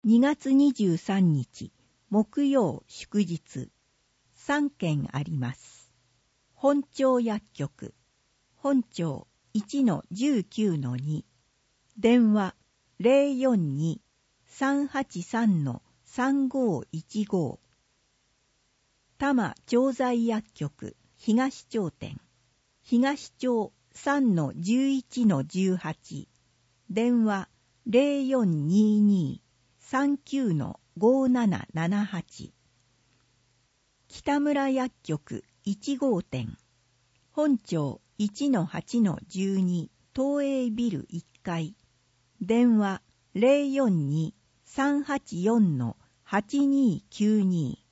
2月23日木曜祝日3件あります。本町薬局本町 1-19-2 電話 042-383-3515 多摩調剤薬局東町店東町 3-11-18 電話 0422-39-5778 北村薬局1号店本町 1-8-12 東映ビル1階電話 042-384-8292